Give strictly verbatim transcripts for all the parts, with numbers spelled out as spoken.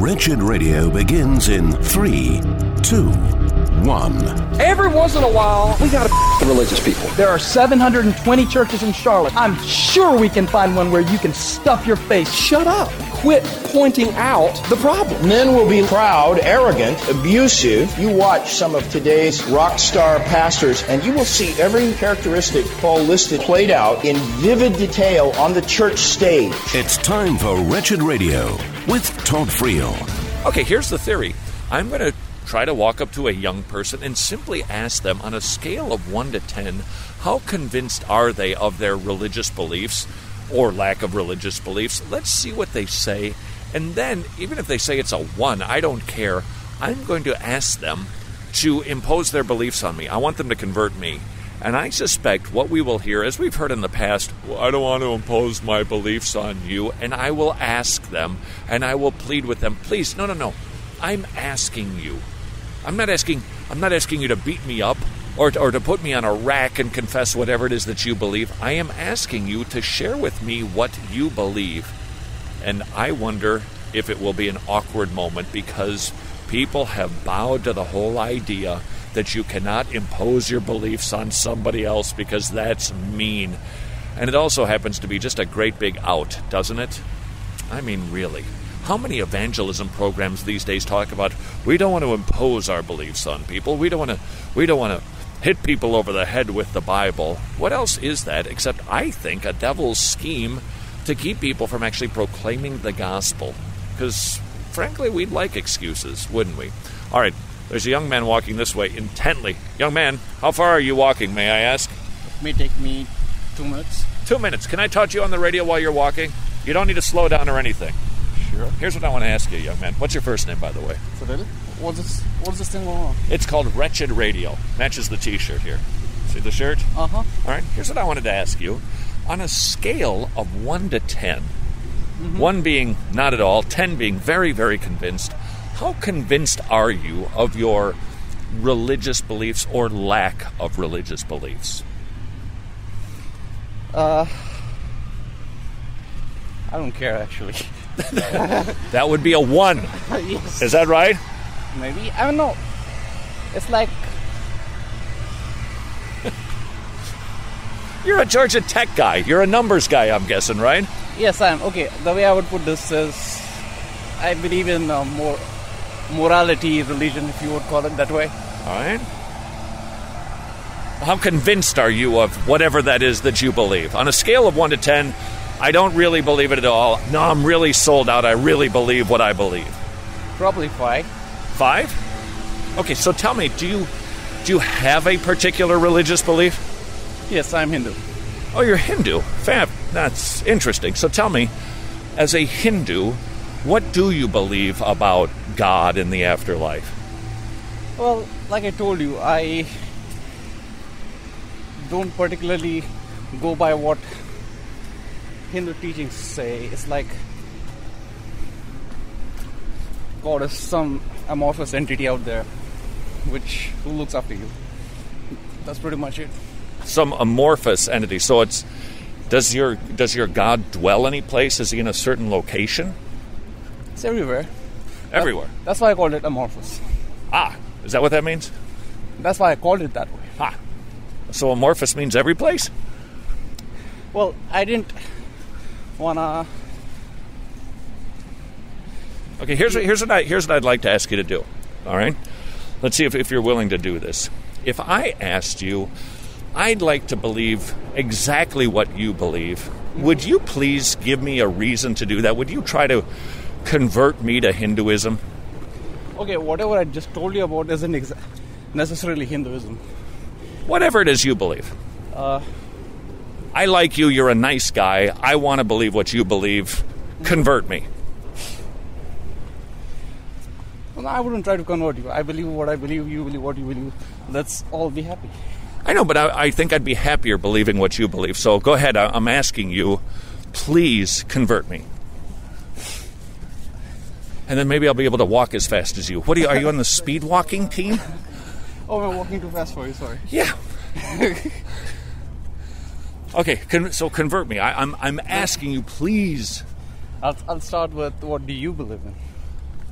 Wretched Radio begins in three, two, one. Every once in a while, we gotta f- religious people. There are seven hundred twenty churches in Charlotte. I'm sure we can find one where you can stuff your face. Shut up. Quit pointing out the problem. Men will be proud, arrogant, abusive. You watch some of today's rock star pastors, and you will see every characteristic Paul listed played out in vivid detail on the church stage. It's time for Wretched Radio with Todd Friel. Okay, here's the theory. I'm going to try to walk up to a young person and simply ask them on a scale of one to ten, how convinced are they of their religious beliefs or lack of religious beliefs? Let's see what they say. And then, even if they say it's a one, I don't care. I'm going to ask them to impose their beliefs on me. I want them to convert me. And I suspect what we will hear, as we've heard in the past, well, I don't want to impose my beliefs on you. And I will ask them, and I will plead with them, please, no, no, no. I'm asking you. I'm not asking I'm not asking you to beat me up or to, or to put me on a rack and confess whatever it is that you believe. I am asking you to share with me what you believe. And I wonder if it will be an awkward moment because people have bowed to the whole idea that you cannot impose your beliefs on somebody else because that's mean. And it also happens to be just a great big out, doesn't it? I mean, really. How many evangelism programs these days talk about we don't want to impose our beliefs on people. We don't want to we don't want to hit people over the head with the Bible. What else is that except I think a devil's scheme to keep people from actually proclaiming the gospel? Because frankly, we'd like excuses, wouldn't we? All right, there's a young man walking this way intently. Young man, how far are you walking, may I ask? It may take me two minutes. Two minutes. Can I talk to you on the radio while you're walking? You don't need to slow down or anything. Sure. Here's what I want to ask you, young man. What's your first name, by the way? Fidel? What's this, what's this thing going on? It's called Wretched Radio. Matches the t-shirt here. See the shirt? Uh-huh. All right, here's what I wanted to ask you. On a scale of one to ten, mm-hmm. one being not at all, ten being very, very convinced, how convinced are you of your religious beliefs or lack of religious beliefs? Uh, I don't care, actually. That would be a one. Yes. Is that right? Maybe. I don't know. It's like... You're a Georgia Tech guy. You're a numbers guy, I'm guessing, right? Yes, I am. Okay, the way I would put this is... I believe in uh, more morality, religion, if you would call it that way. All right. How convinced are you of whatever that is that you believe? On a scale of one to ten... I don't really believe it at all. No, I'm really sold out. I really believe what I believe. Probably five. Five? Okay, so tell me, do you do you have a particular religious belief? Yes, I'm Hindu. Oh, you're Hindu. Fab. That's interesting. So tell me, as a Hindu, what do you believe about God in the afterlife? Well, like I told you, I don't particularly go by what Hindu teachings say. It's like God is some amorphous entity out there which who looks after you. That's pretty much it. Some amorphous entity. So it's does your does your God dwell any place? Is he in a certain location? It's everywhere. Everywhere. That, that's why I called it amorphous. Ah, is that what that means? That's why I called it that way. Ah. So amorphous means every place? Well, I didn't wanna. Okay, here's what here's what I here's what I'd like to ask you to do. All right, let's see if, if you're willing to do this. If I asked you, I'd like to believe exactly what you believe. Would you please give me a reason to do that? Would you try to convert me to Hinduism? Okay, whatever I just told you about isn't exa- necessarily Hinduism. Whatever it is you believe. Uh. I like you, you're a nice guy, I want to believe what you believe, convert me. Well, I wouldn't try to convert you. I believe what I believe, you believe what you believe. Let's all be happy. I know, but I, I think I'd be happier believing what you believe. So go ahead, I, I'm asking you, please convert me. And then maybe I'll be able to walk as fast as you. What are you, are you on the speed walking team? Oh, I'm walking too fast for you, sorry. Yeah. Okay, con- so convert me. I, I'm I'm asking you, please. I'll I'll start with what do you believe in?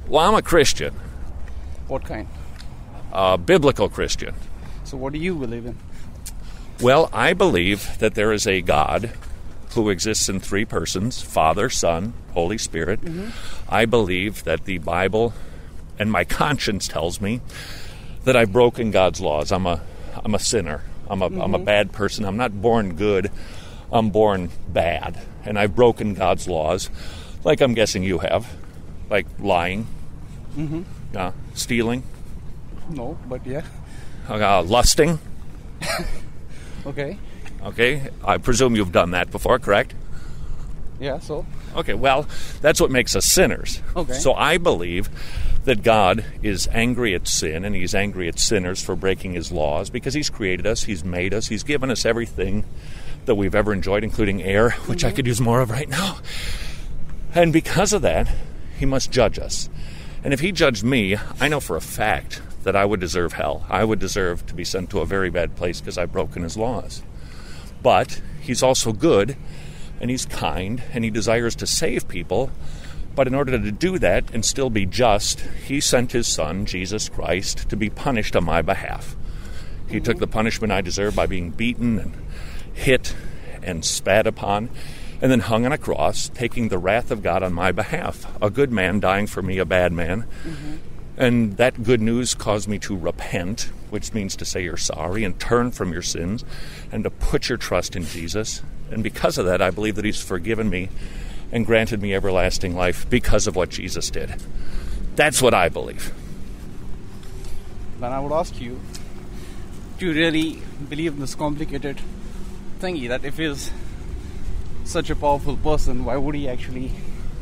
Well, I'm a Christian, What kind? a biblical Christian. So what do you believe in? Well, I believe that there is a God who exists in three persons, Father, Son, Holy Spirit. Mm-hmm. I believe that the Bible and my conscience tells me that I've broken God's laws. I'm a I'm a sinner. I'm a mm-hmm. I'm a bad person. I'm not born good. I'm born bad. And I've broken God's laws, like I'm guessing you have, like lying, Mm-hmm. uh, stealing, No, but yeah. uh, lusting. Okay. Okay, I presume you've done that before, correct? Yeah, so? Okay, well, that's what makes us sinners. Okay. So I believe that God is angry at sin, and he's angry at sinners for breaking his laws, because he's created us, he's made us, he's given us everything that we've ever enjoyed, including air, which mm-hmm. I could use more of right now. And because of that, he must judge us. And if he judged me, I know for a fact that I would deserve hell. I would deserve to be sent to a very bad place because I've broken his laws. But he's also good, and he's kind, and he desires to save people. But in order to do that and still be just, he sent his son, Jesus Christ, to be punished on my behalf. He mm-hmm. took the punishment I deserve by being beaten and hit and spat upon, and then hung on a cross, taking the wrath of God on my behalf. A good man dying for me, a bad man. Mm-hmm. And that good news caused me to repent, which means to say you're sorry and turn from your sins and to put your trust in Jesus. And because of that, I believe that he's forgiven me and granted me everlasting life because of what Jesus did. That's what I believe. Then I would ask you, do you really believe in this complicated thingy that if he's such a powerful person, why would he actually...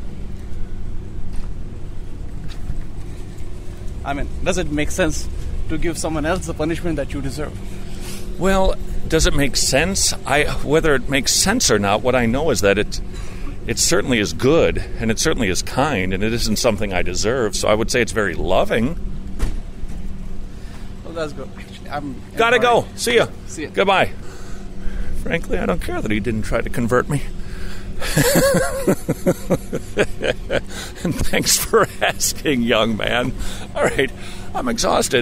I mean, does it make sense to give someone else the punishment that you deserve? Well, does it make sense? I whether it makes sense or not, what I know is that it it certainly is good, and it certainly is kind, and it isn't something I deserve, so I would say it's very loving. Well, that's good. I'm Gotta go. See ya. See ya. Goodbye. Frankly, I don't care that he didn't try to convert me. And thanks for asking, young man. All right, I'm exhausted.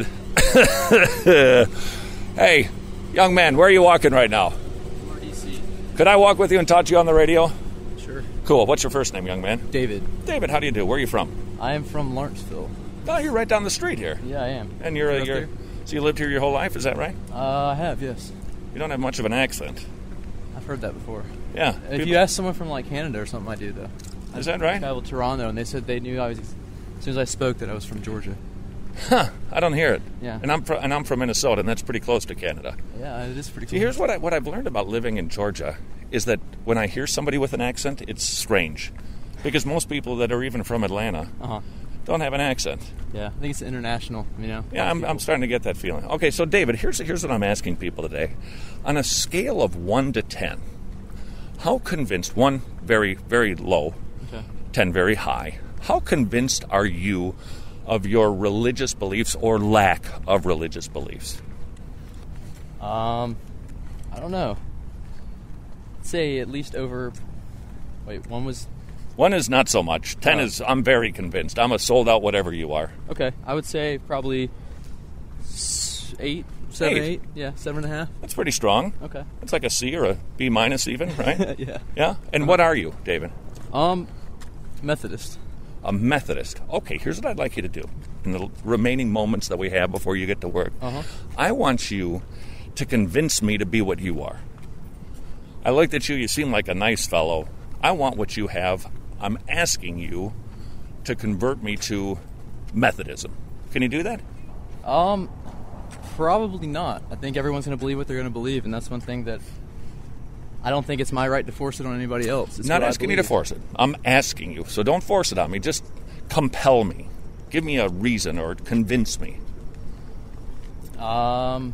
Hey, young man, where are you walking right now? D C. Could I walk with you and talk to you on the radio? Sure. Cool. What's your first name, young man? David. David, how do you do? Where are you from? I am from Lawrenceville. Oh, you're right down the street here. Yeah, I am. And you're, You uh, live you're here? so you lived here your whole life, is that right? Uh, I have, yes. You don't have much of an accent. I've heard that before. Yeah. If people- you ask someone from like Canada or something, I do though. Is that right? I traveled to Toronto, and they said they knew I was. As soon as I spoke, that I was from Georgia. Huh? I don't hear it. Yeah. And I'm fr- and I'm from Minnesota, and that's pretty close to Canada. Yeah, it is pretty cool. See, here's what I what I've learned about living in Georgia is that when I hear somebody with an accent, it's strange, because most people that are even from Atlanta Uh-huh. don't have an accent. Yeah, I think it's international, you know. Yeah, I'm, I'm starting to get that feeling. Okay, so David, here's here's what I'm asking people today. On a scale of one to ten, how convinced? One very very low, Okay. ten very high. How convinced are you of your religious beliefs or lack of religious beliefs? Um, I don't know. I'd say at least over. Wait, one was One is not so much. Ten Oh. is I'm very convinced. I'm a sold out whatever you are. okay. I would say probably s- eight, seven, Eight. eight. Yeah, seven and a half. That's pretty strong. Okay. It's like a C or a B minus even, right? Yeah. Yeah? And what are you, David? Um, Methodist. A Methodist. Okay, here's what I'd like you to do in the remaining moments that we have before you get to work. Uh-huh. I want you to convince me to be what you are. I looked at you, you seem like a nice fellow. I want what you have. I'm asking you to convert me to Methodism. Can you do that? Um, probably not. I think everyone's going to believe what they're going to believe, and that's one thing that I don't think it's my right to force it on anybody else. It's Not what I asking you to believe. force it. I'm asking you. So don't force it on me. Just compel me. Give me a reason or convince me. Um,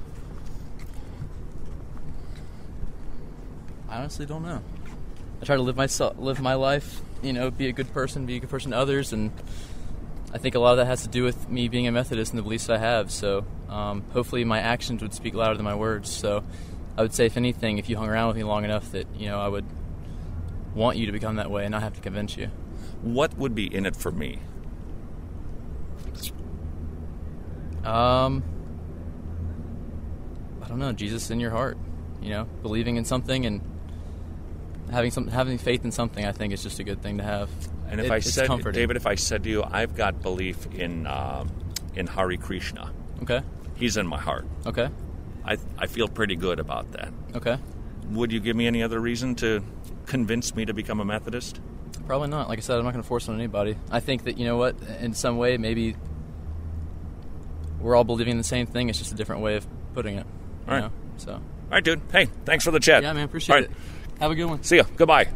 I honestly don't know. I try to live my live my life, you know, be a good person, be a good person to others, and I think a lot of that has to do with me being a Methodist and the beliefs I have. So um, hopefully my actions would speak louder than my words. So I would say, if anything, if you hung around with me long enough, that, you know, I would want you to become that way and not have to convince you. What would be in it for me? Um, I don't know. Jesus in your heart, you know, believing in something and having some having faith in something. I think is just a good thing to have. And if it, I it's said, comforting. David, if I said to you, I've got belief in um, in Hare Krishna. Okay. He's in my heart. Okay. I I feel pretty good about that. Okay. Would you give me any other reason to convince me to become a Methodist? Probably not. Like I said, I'm not going to force it on anybody. I think that, you know what, in some way, maybe we're all believing in the same thing. It's just a different way of putting it. You All right. know? So. All right, dude. Hey, thanks for the chat. Yeah, man. Appreciate All right. it. Have a good one. See ya. Goodbye.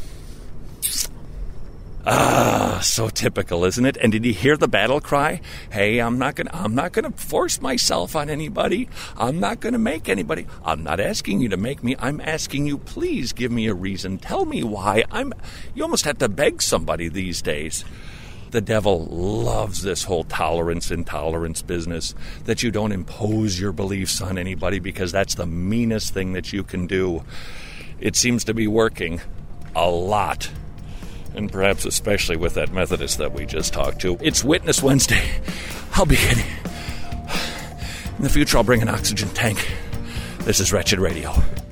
Ah, so typical, isn't it? And did you hear the battle cry? Hey, I'm not gonna I'm not gonna force myself on anybody. I'm not gonna make anybody. I'm not asking you to make me. I'm asking you, please give me a reason. Tell me why. I'm you almost have to beg somebody these days. The devil loves this whole tolerance intolerance business, that you don't impose your beliefs on anybody, because that's the meanest thing that you can do. It seems to be working a lot. And perhaps especially with that Methodist that we just talked to. It's Witness Wednesday. I'll be kidding. In the future, I'll bring an oxygen tank. This is Wretched Radio.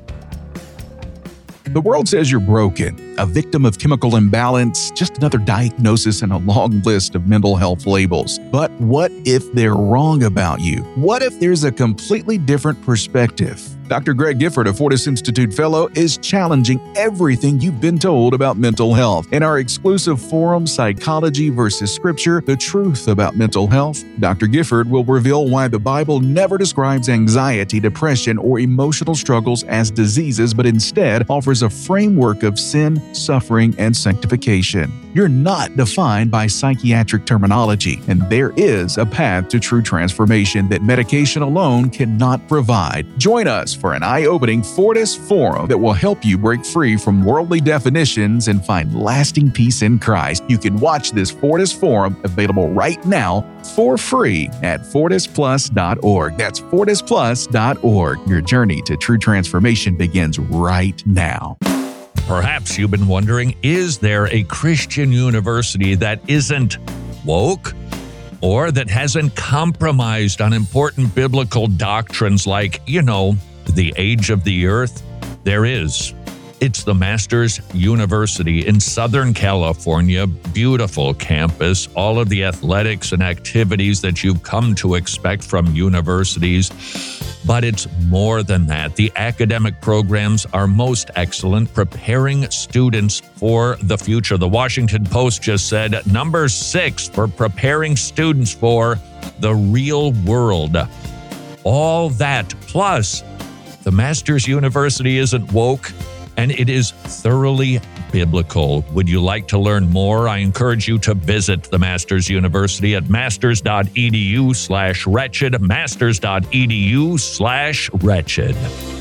The world says you're broken, a victim of chemical imbalance, just another diagnosis in a long list of mental health labels. But what if they're wrong about you? What if there's a completely different perspective? Doctor Greg Gifford, a Fortis Institute Fellow, is challenging everything you've been told about mental health. In our exclusive forum, Psychology versus Scripture, The Truth About Mental Health, Doctor Gifford will reveal why the Bible never describes anxiety, depression, or emotional struggles as diseases, but instead offers a framework of sin, suffering, and sanctification. You're not defined by psychiatric terminology, and there is a path to true transformation that medication alone cannot provide. Join us for an eye-opening Fortis Forum that will help you break free from worldly definitions and find lasting peace in Christ. You can watch this Fortis Forum, available right now for free at fortis plus dot org. That's fortis plus dot org. Your journey to true transformation begins right now. Perhaps you've been wondering, is there a Christian university that isn't woke or that hasn't compromised on important biblical doctrines like, you know, the age of the earth? There is. It's the Masters University in Southern California. Beautiful campus, all of the athletics and activities that you've come to expect from universities. But it's more than that. The academic programs are most excellent, preparing students for the future. The Washington Post just said number six for preparing students for the real world. All that, plus the Masters University isn't woke, and it is thoroughly biblical. Would you like to learn more? I encourage you to visit the Masters University at masters.edu slash wretched, masters.edu slash wretched.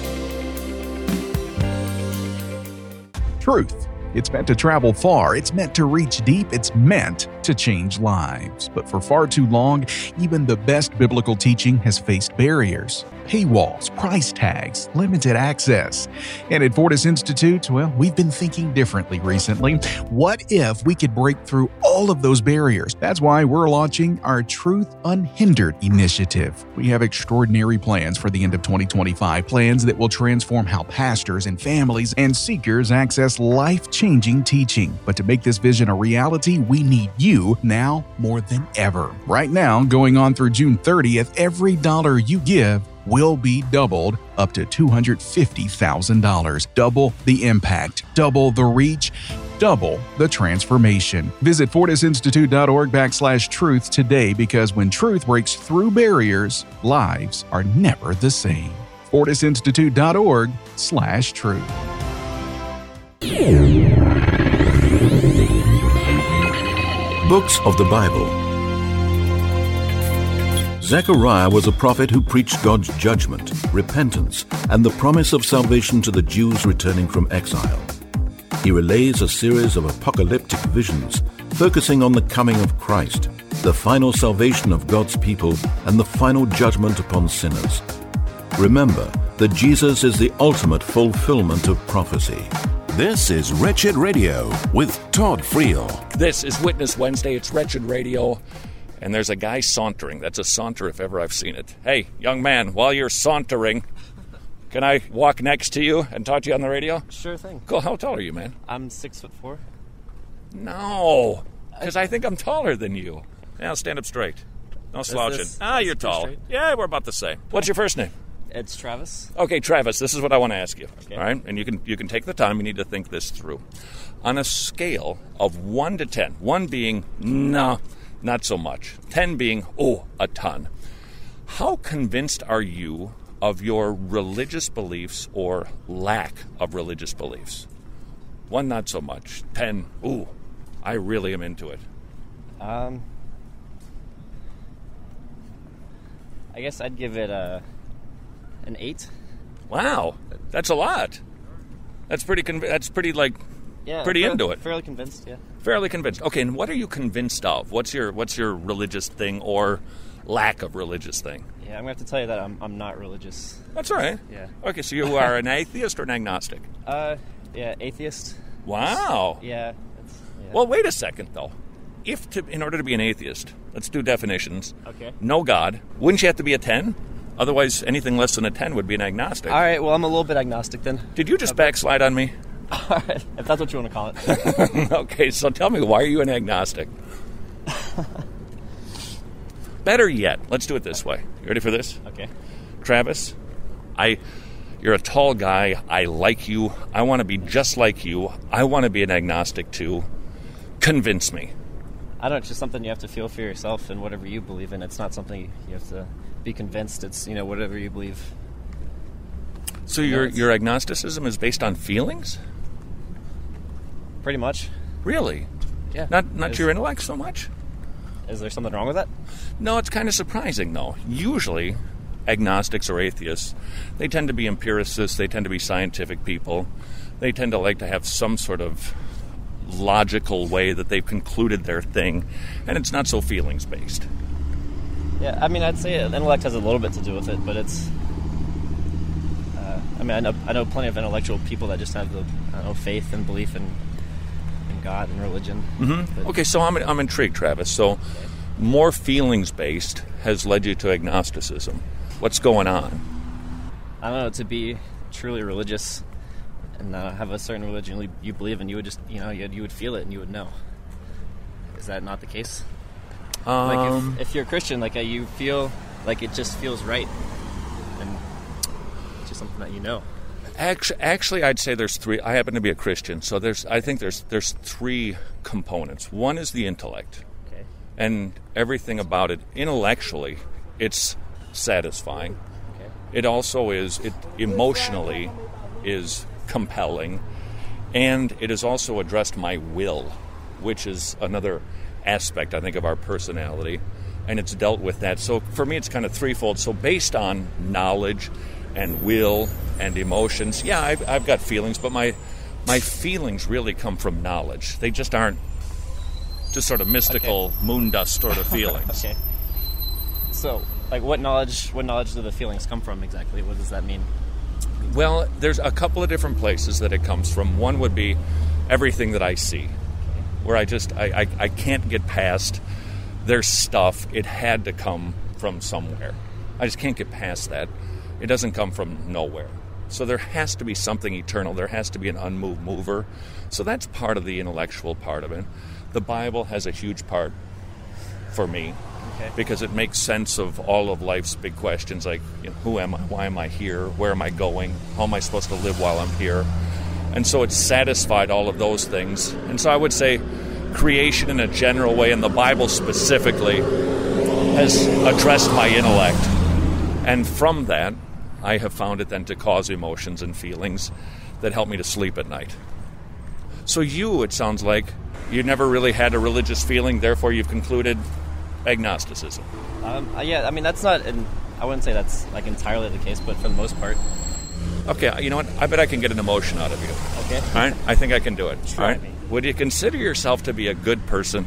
Truth. It's meant to travel far. It's meant to reach deep. It's meant to change lives. But for far too long, even the best biblical teaching has faced barriers. Paywalls, price tags, limited access. And at Fortis Institute, well, we've been thinking differently recently. What if we could break through all of those barriers? That's why we're launching our Truth Unhindered initiative. We have extraordinary plans for the end of twenty twenty-five, plans that will transform how pastors and families and seekers access life-changing teaching. But to make this vision a reality, we need you now more than ever. Right now, going on through June thirtieth, every dollar you give will be doubled up to two hundred fifty thousand dollars. Double the impact, double the reach, double the transformation. Visit fortisinstitute.org backslash truth today, because when truth breaks through barriers, lives are never the same. fortisinstitute.org slash truth. Books of the Bible. Zechariah was a prophet who preached God's judgment, repentance, and the promise of salvation to the Jews returning from exile. He relays a series of apocalyptic visions focusing on the coming of Christ, the final salvation of God's people, and the final judgment upon sinners. Remember that Jesus is the ultimate fulfillment of prophecy. This is Wretched Radio with Todd Friel. This is Witness Wednesday. It's Wretched Radio. and there's a guy sauntering. That's a saunter if ever I've seen it. Hey, young man, while you're sauntering, can I walk next to you and talk to you on the radio? Sure thing. Cool. How tall are you, man? I'm six foot four. No, because I think I'm taller than you. Now stand up straight. No slouching. this- ah, is you're this tall. straight? Yeah, we're about the same. What's your first name? It's Travis. Okay, Travis, this is what I want to ask you. Okay. All right? And you can you can take the time. You need to think this through. On a scale of one to ten, one being, no, not so much, ten being, oh, a ton, how convinced are you of your religious beliefs or lack of religious beliefs? One, not so much. Ten, ooh, I really am into it. Um, I guess I'd give it a an eight. Wow, that's a lot. That's pretty. Conv- that's pretty like. Yeah, pretty fair- into it. Fairly convinced. Yeah. Fairly convinced. Okay, and what are you convinced of? What's your What's your religious thing or lack of religious thing? Yeah, I'm gonna have to tell you that I'm I'm not religious. That's all right. Yeah. Okay, so you are an atheist or an agnostic? Uh, yeah, atheist. Wow. Yeah. It's, yeah. Well, wait a second though. If to, in order to be an atheist, let's do definitions. Okay. No God. Wouldn't you have to be a ten? Otherwise, anything less than a ten would be an agnostic. All right. Well, I'm a little bit agnostic then. Did you just backslide on me? All right, if that's what you want to call it. Okay, so tell me, why are you an agnostic? Better yet, let's do it this way. You ready for this? Okay. Travis, I, you're a tall guy. I like you. I want to be just like you. I want to be an agnostic too. Convince me. I don't know. It's just something you have to feel for yourself and whatever you believe in. It's not something you have to be convinced. It's, you know, whatever you believe. So your your agnosticism is based on feelings? Pretty much. Really? Yeah. Not not Is- your intellect so much? Is there something wrong with that? No, it's kind of surprising, though. Usually, agnostics or atheists, they tend to be empiricists, they tend to be scientific people. They tend to like to have some sort of logical way that they've concluded their thing, and it's not so feelings-based. Yeah, I mean, I'd say intellect has a little bit to do with it, but it's... Uh, I mean, I know, I know plenty of intellectual people that just have the, I don't know, faith and belief in, in God and religion. Mm-hmm. Okay, so I'm, I'm intrigued, Travis. So more feelings-based has led you to agnosticism. What's going on? I don't know, to be truly religious and uh, have a certain religion you- you believe in, you would just, you know, you, you would feel it and you would know. Is that not the case? Um, like, if, if you're a Christian, like, uh, you feel like it just feels right. And it's just something that you know. Actually, actually, I'd say there's three. I happen to be a Christian, so there's. I think there's there's three components. One is the intellect, Okay. and everything about it intellectually, it's satisfying. Okay. It also is. It emotionally is compelling, and it has also addressed my will, which is another aspect, I think, of our personality, and it's dealt with that. So for me, it's kind of threefold. So based on knowledge and will and emotions, yeah, I've, I've got feelings, but my my feelings really come from knowledge. They just aren't just sort of mystical Okay. moon dust sort of feelings. Okay. So, like, what knowledge? What knowledge do the feelings come from exactly? What does that mean? Well, there's a couple of different places that it comes from. One would be everything that I see, where I just I, I, I can't get past their stuff. It had to come from somewhere. I just can't get past that. It doesn't come from nowhere. So there has to be something eternal. There has to be an unmoved mover. So that's part of the intellectual part of it. The Bible has a huge part for me. Okay. Because it makes sense of all of life's big questions, like, you know, who am I, why am I here, where am I going, how am I supposed to live while I'm here? And so it's satisfied all of those things. And so I would say creation in a general way, and the Bible specifically, has addressed my intellect. And from that, I have found it then to cause emotions and feelings that help me to sleep at night. So you, it sounds like, you never really had a religious feeling, therefore you've concluded agnosticism. Um, uh, yeah, I mean, that's not, an, I wouldn't say that's, like, entirely the case, but for the most part. Okay, you know what? I bet I can get an emotion out of you. Okay. All right? I think I can do it. Try All right? me. Would you consider yourself to be a good person?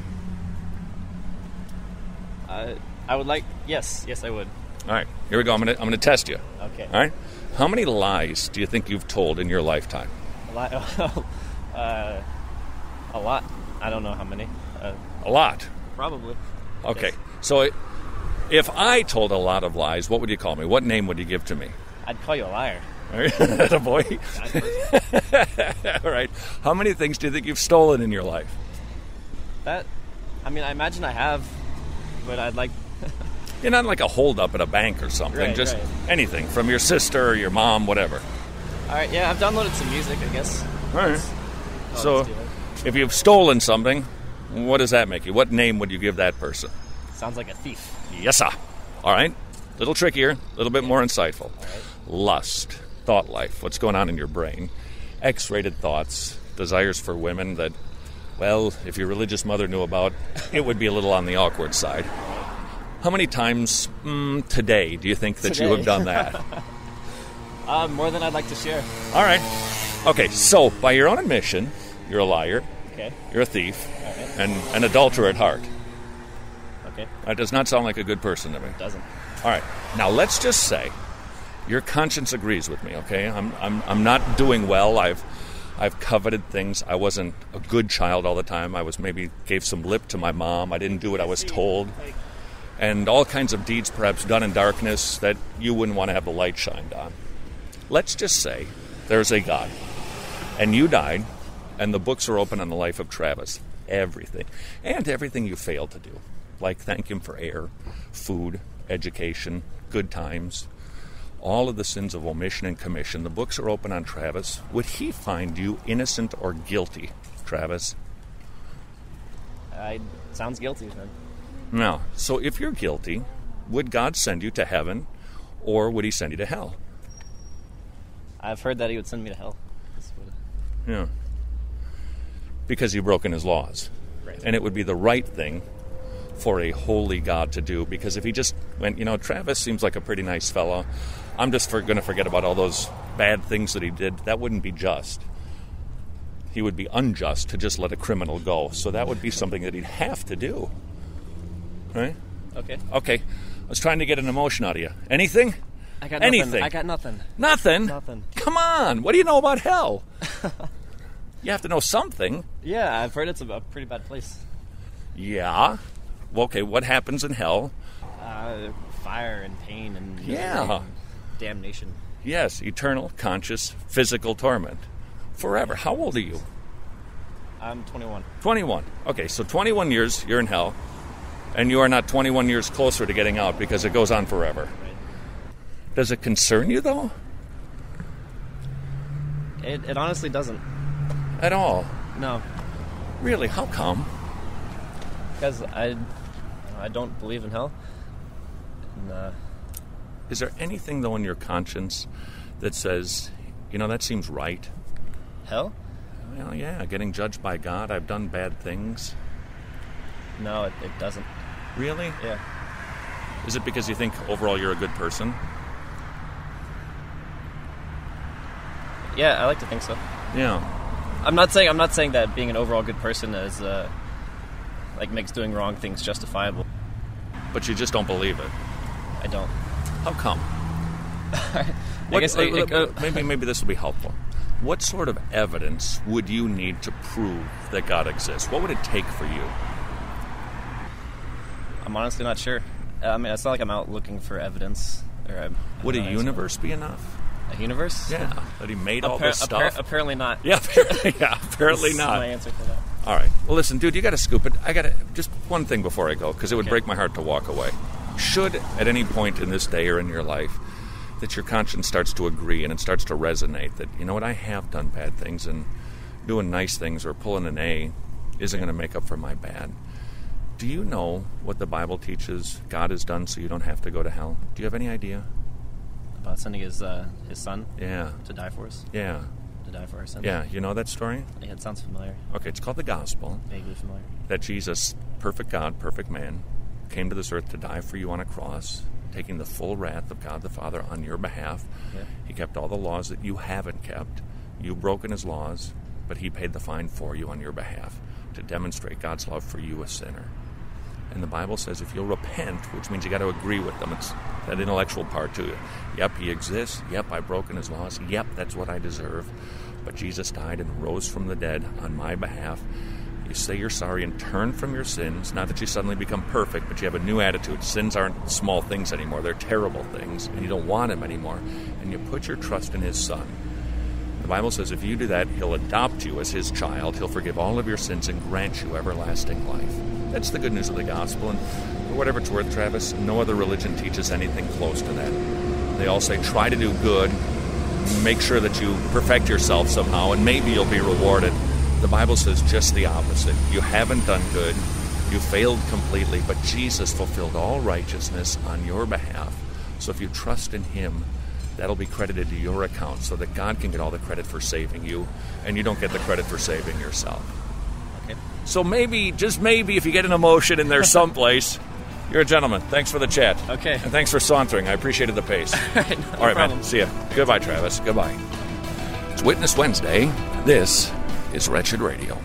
Uh, I would like, yes, yes, I would. All right, here we go. I'm going to I'm going to test you. Okay. All right? How many lies do you think you've told in your lifetime? A lot. uh, a lot. I don't know how many. Uh, A lot. probably. Okay. Yes. So if I told a lot of lies, what would you call me? What name would you give to me? I'd call you a liar. A boy. All right. How many things do you think you've stolen in your life? That, I mean, I imagine I have, but I'd like... You're not like a holdup at a bank or something. Right, Just right. anything from your sister or your mom, whatever. All right, yeah, I've downloaded some music, I guess. All right. Oh, So let's do it. if you've stolen something, what does that make you? What name would you give that person? Sounds like a thief. Yes, sir. All right. A little trickier, a little bit more insightful. right. Lust, thought life, what's going on in your brain. X-rated thoughts, desires for women that, well, if your religious mother knew about, it would be a little on the awkward side. How many times mm, today do you think that you Today? have done that? Uh, more than I'd like to share. All right. Okay, so by your own admission, you're a liar, Okay. you're a thief, Okay. and an adulterer at heart. Okay. That does not sound like a good person to me. Doesn't. All right. Now let's just say your conscience agrees with me. Okay, I'm I'm I'm not doing well. I've I've coveted things. I wasn't a good child all the time. I was maybe gave some lip to my mom. I didn't do what I was told, and all kinds of deeds perhaps done in darkness that you wouldn't want to have the light shined on. Let's just say there's a God, and you died, and the books are open on the life of Travis. Everything, and everything you failed to do, like thank him for air, food, education, good times, all of the sins of omission and commission. The books are open on Travis. Would he find you innocent or guilty, Travis? I sounds guilty, man. No. So if you're guilty, would God send you to heaven, or would he send you to hell? I've heard that he would send me to hell. That's what- Yeah. Because you've broken his laws. Right. And it would be the right thing for a holy God to do, because if he just went, you know, Travis seems like a pretty nice fellow, I'm just for, going to forget about all those bad things that he did, that wouldn't be just. He would be unjust to just let a criminal go. So that would be something that he'd have to do. Right? Okay. Okay. I was trying to get an emotion out of you. Anything? I got Anything. nothing. I got nothing. Nothing? Nothing. Come on. What do you know about hell? You have to know something. Yeah, I've heard it's a, a pretty bad place. Yeah. Well, okay, what happens in hell? Uh, fire and pain and misery Yeah. and damnation. Yes, eternal, conscious, physical torment. Forever. How old are you? I'm twenty-one. twenty-one. Okay, so twenty-one years you're in hell, and you are not twenty-one years closer to getting out because it goes on forever. Right. Does it concern you, though? It, it honestly doesn't. At all? No, Really? How come? because I, I don't believe in hell. And, uh, Is there anything, though, in your conscience that says, you know, that seems right? hell? Well, yeah, getting judged by God. I've done bad things. No, it, it doesn't. Really? Yeah. Is it because you think overall you're a good person? Yeah, I like to think so. Yeah. I'm not saying I'm not saying that being an overall good person is uh, like makes doing wrong things justifiable. But you just don't believe it. I don't. How come? I guess it- it go- maybe maybe this will be helpful. What sort of evidence would you need to prove that God exists? What would it take for you? I'm honestly not sure. Uh, I mean, it's not like I'm out looking for evidence. Or I'm, Would a I'm not- universe be enough? A universe? Yeah, that he made all Appar- this appar- stuff. apparently not. Yeah, apparently, yeah, apparently This is not. my answer to that. All right. Well, listen, dude, you got to scoop it. I got to just one thing before I go, because it would Okay. break my heart to walk away. Should at any point in this day or in your life that your conscience starts to agree and it starts to resonate that, you know what, I have done bad things, and doing nice things or pulling an A isn't going to make up for my bad. Do you know what the Bible teaches God has done so you don't have to go to hell? Do you have any idea? About sending his uh, his son Yeah. to die for us, Yeah. to die for our sins. Yeah. You know that story? Yeah, it sounds familiar. Okay, it's called the Gospel. Vaguely familiar. That Jesus, perfect God, perfect man, came to this earth to die for you on a cross, taking the full wrath of God the Father on your behalf. Yeah. He kept all the laws that you haven't kept. You've broken his laws, but he paid the fine for you on your behalf to demonstrate God's love for you, a sinner. And the Bible says if you'll repent, which means you got to agree with them, it's that intellectual part to it. Yep, he exists. Yep, I've broken his laws. Yep, that's what I deserve. But Jesus died and rose from the dead on my behalf. You say you're sorry and turn from your sins. Not that you suddenly become perfect, but you have a new attitude. Sins aren't small things anymore. They're terrible things, and you don't want them anymore. And you put your trust in his Son. The Bible says if you do that, he'll adopt you as his child. He'll forgive all of your sins and grant you everlasting life. That's the good news of the gospel. And for whatever it's worth, Travis, no other religion teaches anything close to that. They all say try to do good, make sure that you perfect yourself somehow, and maybe you'll be rewarded. The Bible says just the opposite. You haven't done good. You failed completely, but Jesus fulfilled all righteousness on your behalf. So if you trust in him, that'll be credited to your account so that God can get all the credit for saving you, and you don't get the credit for saving yourself. Okay. So maybe, just maybe, if you get an emotion in there someplace, you're a gentleman. Thanks for the chat. Okay. And thanks for sauntering. I appreciated the pace. no all right, problem. man. See ya. Goodbye, Travis. Goodbye. It's Witness Wednesday. This is Wretched Radio.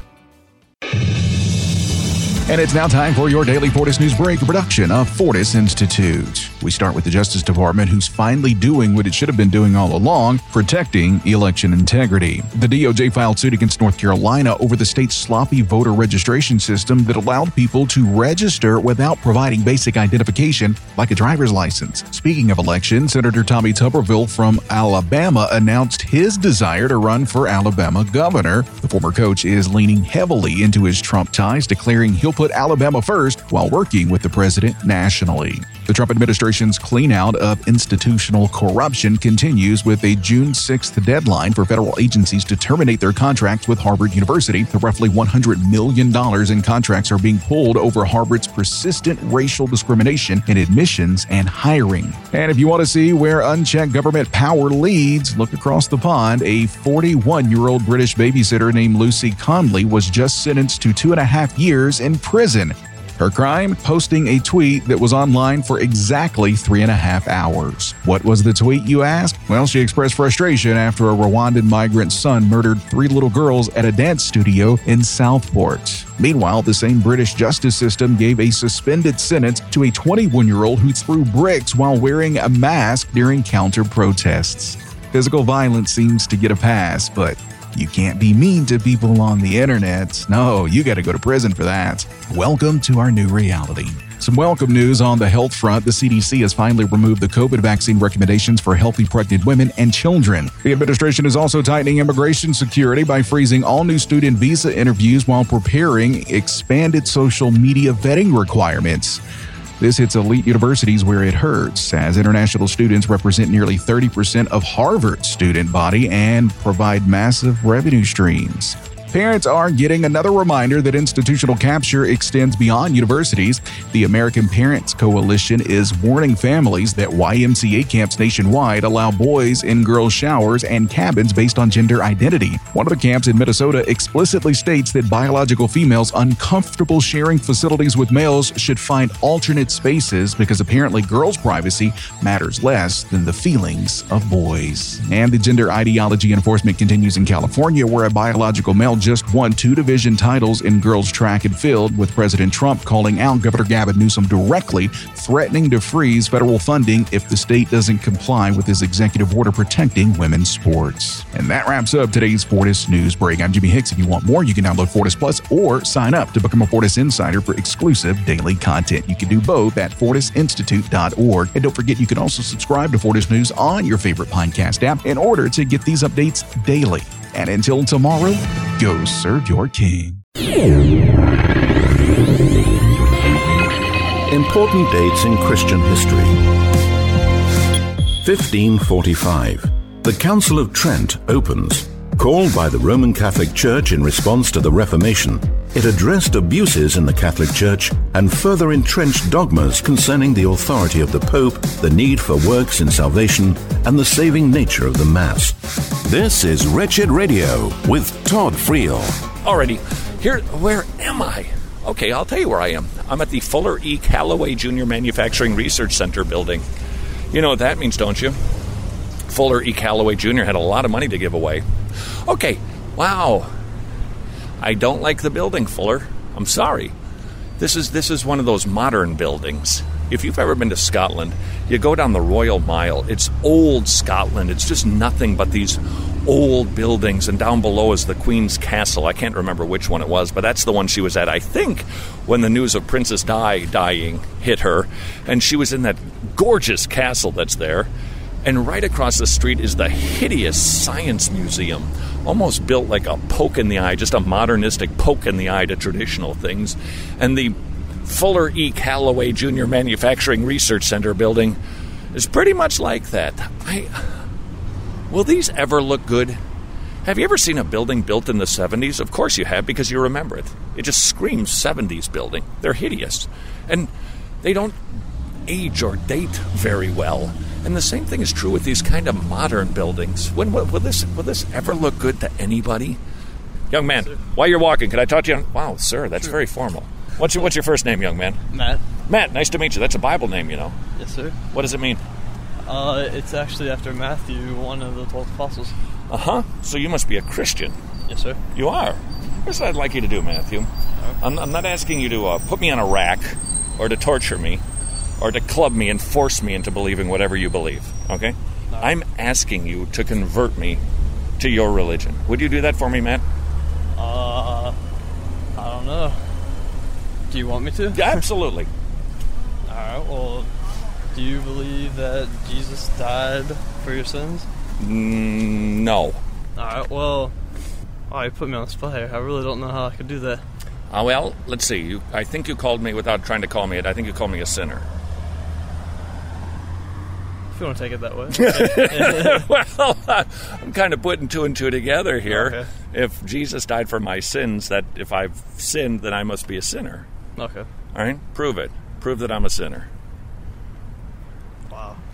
And it's now time for your daily Fortis News Break, a production of Fortis Institute. We start with the Justice Department, who's finally doing what it should have been doing all along, protecting election integrity. The D O J filed suit against North Carolina over the state's sloppy voter registration system that allowed people to register without providing basic identification, like a driver's license. Speaking of elections, Senator Tommy Tuberville from Alabama announced his desire to run for Alabama governor. The former coach is leaning heavily into his Trump ties, declaring he'll put Alabama first while working with the president nationally. The Trump administration's clean-out of institutional corruption continues with a June sixth deadline for federal agencies to terminate their contracts with Harvard University. The roughly one hundred million dollars in contracts are being pulled over Harvard's persistent racial discrimination in admissions and hiring. And if you want to see where unchecked government power leads, look across the pond. A forty-one-year-old British babysitter named Lucy Conley was just sentenced to two and a half years in prison. Her crime? Posting a tweet that was online for exactly three and a half hours. What was the tweet, you ask? Well, she expressed frustration after a Rwandan migrant's son murdered three little girls at a dance studio in Southport. Meanwhile, the same British justice system gave a suspended sentence to a twenty-one-year-old who threw bricks while wearing a mask during counter-protests. Physical violence seems to get a pass, but you can't be mean to people on the internet. No, you got to go to prison for that. Welcome to our new reality. Some welcome news on the health front. The C D C has finally removed the COVID vaccine recommendations for healthy pregnant women and children. The administration is also tightening immigration security by freezing all new student visa interviews while preparing expanded social media vetting requirements. This hits elite universities where it hurts, as international students represent nearly thirty percent of Harvard's student body and provide massive revenue streams. Parents are getting another reminder that institutional capture extends beyond universities. The American Parents Coalition is warning families that Y M C A camps nationwide allow boys in girls' showers and cabins based on gender identity. One of the camps in Minnesota explicitly states that biological females uncomfortable sharing facilities with males should find alternate spaces because apparently girls' privacy matters less than the feelings of boys. And the gender ideology enforcement continues in California, where a biological male just won two division titles in girls track and field, with President Trump calling out Governor Gavin Newsom directly, threatening to freeze federal funding if the state doesn't comply with his executive order protecting women's sports. And that wraps up today's Fortis News Break. I'm Jimmy Hicks. If you want more, you can download Fortis Plus or sign up to become a Fortis Insider for exclusive daily content. You can do both at fortis institute dot org. And don't forget, you can also subscribe to Fortis News on your favorite podcast app in order to get these updates daily. And until tomorrow, go serve your king. Important dates in Christian history. fifteen forty-five. The Council of Trent opens. Called by the Roman Catholic Church in response to the Reformation, it addressed abuses in the Catholic Church and further entrenched dogmas concerning the authority of the Pope, the need for works in salvation, and the saving nature of the Mass. This is Wretched Radio with Todd Friel. Alrighty, here, where am I? Okay, I'll tell you where I am. I'm at the Fuller E. Callaway Junior Manufacturing Research Center building. You know what that means, don't you? Fuller E. Callaway Junior had a lot of money to give away. Okay, wow. I don't like the building, Fuller. I'm sorry. This is this is one of those modern buildings. If you've ever been to Scotland, you go down the Royal Mile. It's old Scotland. It's just nothing but these old buildings, and down below is the Queen's Castle. I can't remember which one it was, but that's the one she was at, I think, when the news of Princess Di dying hit her. And she was in that gorgeous castle that's there. And right across the street is the hideous science museum, almost built like a poke in the eye, just a modernistic poke in the eye to traditional things. And the Fuller E. Calloway Junior Manufacturing Research Center building is pretty much like that. I, will these ever look good? Have you ever seen a building built in the seventies? Of course you have, because you remember it. It just screams seventies building. They're hideous. And they don't age or date very well. And the same thing is true with these kind of modern buildings. When will, will this will this ever look good to anybody? Young man, yes, while you're walking, can I talk to you? Wow, sir, that's sure. Very formal. What's your What's your first name, young man? Matt. Matt, nice to meet you. That's a Bible name, you know. Yes, sir. What does it mean? Uh, it's actually after Matthew, one of the twelve apostles. Uh huh. So you must be a Christian. Yes, sir. You are. Here's what I'd like you to do, Matthew. Right. I'm, I'm not asking you to uh, put me on a rack or to torture me, or to club me and force me into believing whatever you believe, okay? No. I'm asking you to convert me to your religion. Would you do that for me, Matt? Uh, I don't know. Do you want me to? Yeah, absolutely. All right, well, do you believe that Jesus died for your sins? Mm, no. All right, well, oh, you put me on the spot here. I really don't know how I could do that. Uh, well, let's see. You, I think you called me, without trying to call me it, I think you called me a sinner. If you want to take it that way. Well, uh, I'm kind of putting two and two together here. Okay. If Jesus died for my sins, that if I've sinned, then I must be a sinner. Okay. All right? Prove it. Prove that I'm a sinner. Wow.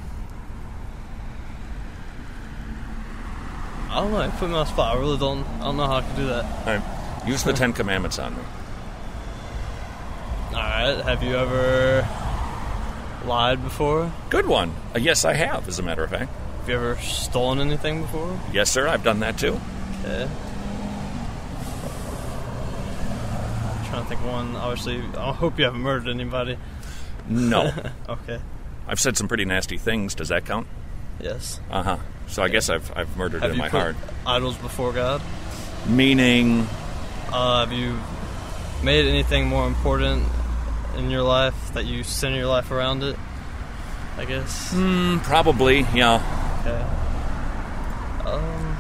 I don't know. You put me on the spot. I really don't, I don't know how I can do that. All right. Use the Ten Commandments on me. All right. Have you ever lied before? Good one. Uh, yes, I have, as a matter of fact. Have you ever stolen anything before? Yes, sir. I've done that, too. Okay. I'm trying to think of one. Obviously, I hope you haven't murdered anybody. No. Okay. I've said some pretty nasty things. Does that count? Yes. Uh-huh. So I yeah. guess I've I've murdered have in you my put heart. Idols before God? Meaning? Uh, have you made anything more important in your life that you center your life around it, I guess? Mm, probably, yeah. Okay. Um,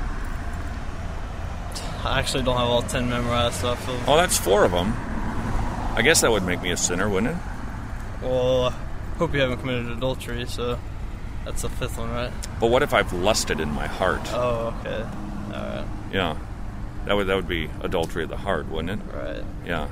I actually don't have all ten memorized, so I feel... Oh, that's four of them. I guess that would make me a sinner, wouldn't it? Well, I hope you haven't committed adultery, so that's the fifth one, right? But what if I've lusted in my heart? Oh, okay. All right. Yeah. That would that would be adultery of the heart, wouldn't it? Right. Yeah.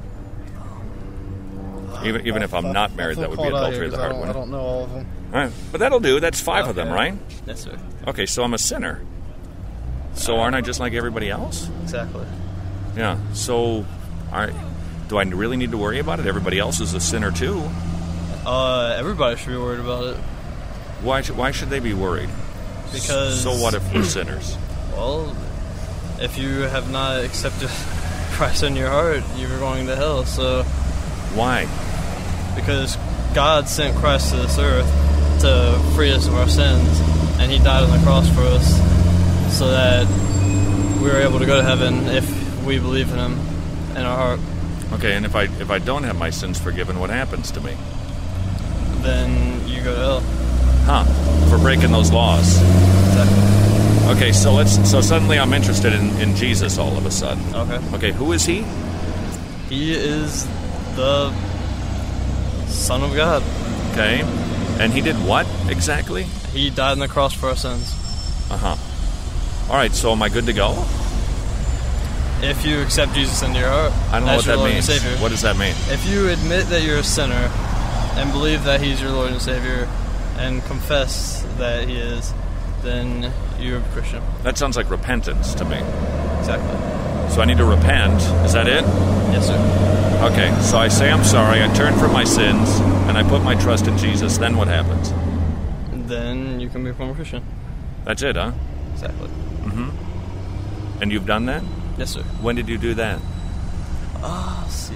Even even if I'm not married, that would be adultery of the heart, wouldn't it? I don't know all of them. All right. But that'll do. That's five okay. of them, right? Yes, sir. Okay, so I'm a sinner. So aren't I just like everybody else? Exactly. Yeah. So, are, do I really need to worry about it? Everybody else is a sinner too. Uh, everybody should be worried about it. Why? Why should they be worried? Because... So what if we're sinners? Well, if you have not accepted Christ in your heart, you're going to hell. So why? Because God sent Christ to this earth to free us of our sins, and He died on the cross for us, so that we were able to go to heaven if we believe in Him in our heart. Okay, and if I if I don't have my sins forgiven, what happens to me? Then you go to hell. Huh? For breaking those laws. Exactly. Okay, so let's. So suddenly I'm interested in, in Jesus all of a sudden. Okay. Okay, who is He? He is the Son of God. Okay. And He did what exactly? He died on the cross for our sins. Uh-huh. All right, so am I good to go? If you accept Jesus into your heart, I don't know what that Lord means. And Savior. What does that mean? If you admit that you're a sinner and believe that He's your Lord and Savior and confess that He is, then you're a Christian. That sounds like repentance to me. Exactly. So I need to repent. Is that it? Yes, sir. Okay, so I say I'm sorry, I turn from my sins, and I put my trust in Jesus. Then what happens? Then you can become a Christian. That's it, huh? Exactly. Mm-hmm. And you've done that? Yes, sir. When did you do that? Ah, uh, let's see.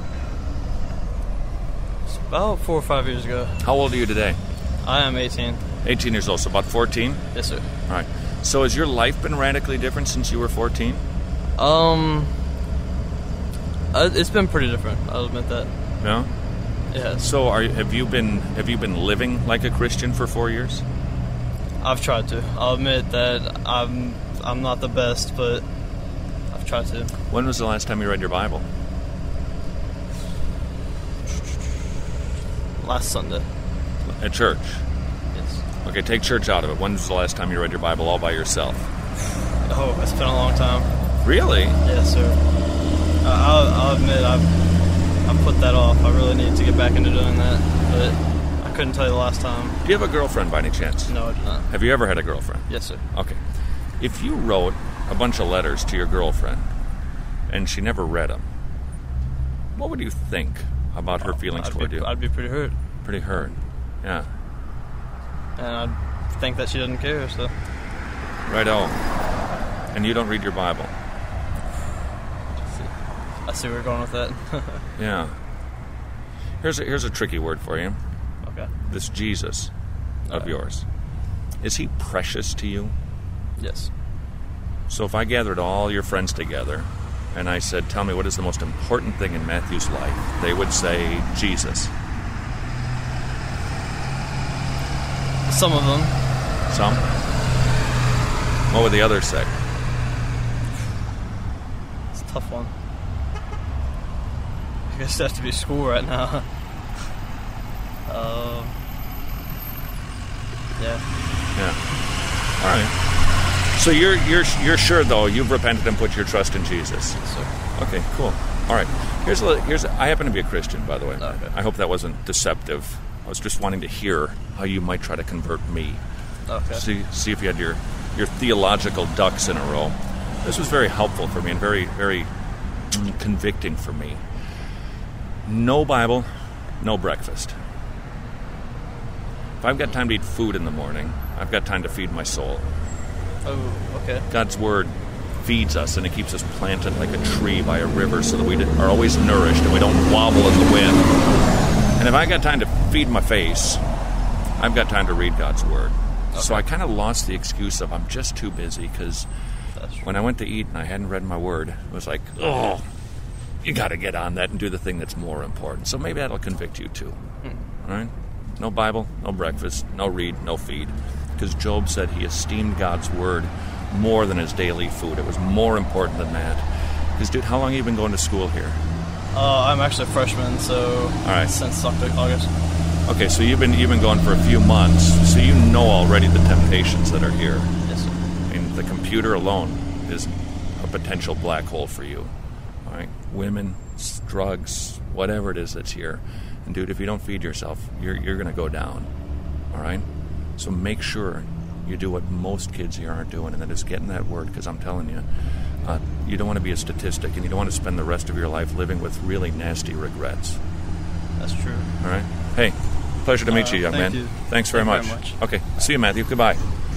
It's about four or five years ago. How old are you today? I am eighteen. eighteen years old, so about fourteen? Yes, sir. All right. So has your life been radically different since you were fourteen? Um, uh, it's been pretty different. I'll admit that. No? Yeah. So are have you been have you been living like a Christian for four years? I've tried to. I'll admit that I'm I'm not the best, but I've tried to. When was the last time you read your Bible? Last Sunday. At church? Yes. Okay, take church out of it. When was the last time you read your Bible all by yourself? Oh, it's been a long time. Really? Yes, sir. Uh, I'll, I'll admit I've I've put that off. I really need to get back into doing that, but I couldn't tell you the last time. Do you have a girlfriend by any chance? No, I do not. Have you ever had a girlfriend? Yes, sir. Okay. If you wrote a bunch of letters to your girlfriend and she never read them, what would you think about her feelings I'd toward be, you? I'd be pretty hurt. Pretty hurt. Yeah. And I'd think that she doesn't care, so. Right-o. And you don't read your Bible? I see where you're going with that. Yeah. Here's a, here's a tricky word for you. Okay. This Jesus of Right. yours. Is he precious to you? Yes. So if I gathered all your friends together and I said, tell me what is the most important thing in Matthew's life, they would say Jesus. Some of them. Some? What would the others say? It's a tough one. I guess it has to be school right now. um, yeah. Yeah. All right. So you're you're you're sure though you've repented and put your trust in Jesus. Yes, sir. Okay. Cool. All right. Here's a here's a, I happen to be a Christian, by the way. Okay. I hope that wasn't deceptive. I was just wanting to hear how you might try to convert me. Okay. See see if you had your your theological ducks in a row. This was very helpful for me and very very convicting for me. No Bible, no breakfast. If I've got time to eat food in the morning, I've got time to feed my soul. Oh, okay. God's Word feeds us, and it keeps us planted like a tree by a river so that we are always nourished and we don't wobble in the wind. And if I got time to feed my face, I've got time to read God's Word. Okay. So I kind of lost the excuse of I'm just too busy, because when I went to eat and I hadn't read my Word, it was like, oh, you got to get on that and do the thing that's more important. So maybe that'll convict you too. Hmm. All right? No Bible, no breakfast, no read, no feed. Because Job said he esteemed God's Word more than his daily food. It was more important than that. Because, dude, how long have you been going to school here? Uh, I'm actually a freshman, so All right. since August. Okay, so you've been you've been going for a few months, so you know already the temptations that are here. Yes, sir. I mean, the computer alone is a potential black hole for you. All right, women, drugs, whatever it is that's here. And dude, if you don't feed yourself, you're you're going to go down. All right? So make sure you do what most kids here aren't doing, and that is getting that Word, because I'm telling you, uh, you don't want to be a statistic, and you don't want to spend the rest of your life living with really nasty regrets. That's true. All right? Hey, pleasure to meet Uh, you, young thank man. you. Thanks very, Thank much. you very much. Okay, see you, Matthew. Goodbye.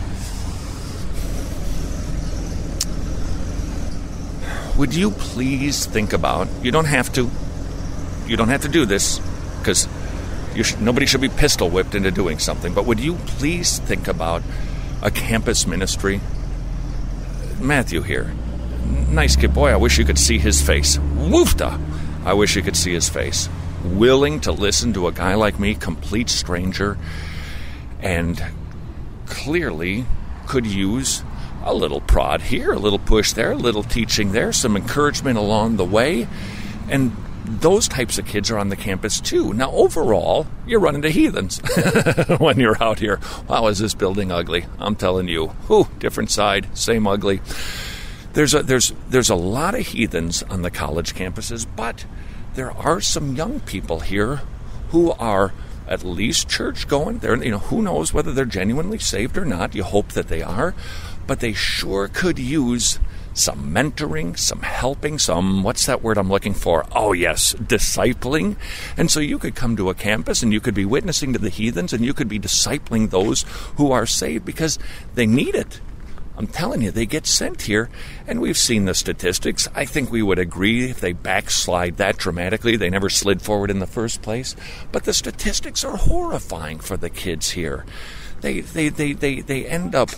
Would you please think about, you don't have to, you don't have to do this, because you sh- nobody should be pistol whipped into doing something, but would you please think about a campus ministry? Matthew here. Nice kid. Boy, I wish you could see his face. Woofta! I wish you could see his face. Willing to listen to a guy like me, complete stranger, and clearly could use a little prod here, a little push there, a little teaching there, some encouragement along the way. And those types of kids are on the campus too. Now, overall, you run into heathens when you're out here. Wow, is this building ugly? I'm telling you. Whew, different side, same ugly. There's a there's there's a lot of heathens on the college campuses, but there are some young people here who are at least church going. They're, you know, who knows whether they're genuinely saved or not. You hope that they are, but they sure could use some mentoring, some helping, some, what's that word I'm looking for? Oh, yes, discipling. And so you could come to a campus and you could be witnessing to the heathens and you could be discipling those who are saved because they need it. I'm telling you, they get sent here, and we've seen the statistics. I think we would agree if they backslide that dramatically, they never slid forward in the first place. But the statistics are horrifying for the kids here. They they they they, they end up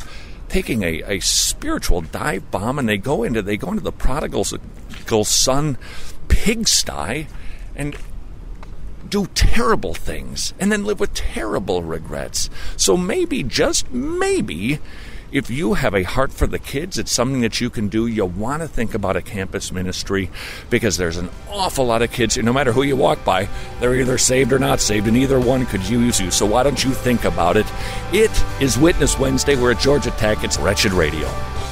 taking a, a spiritual dive bomb, and they go into they go into the prodigal son pigsty and do terrible things and then live with terrible regrets. So maybe, just maybe, if you have a heart for the kids, it's something that you can do. You want to think about a campus ministry, because there's an awful lot of kids, no matter who you walk by, they're either saved or not saved, and either one could use you. So why don't you think about it? It is Witness Wednesday. We're at Georgia Tech. It's Wretched Radio.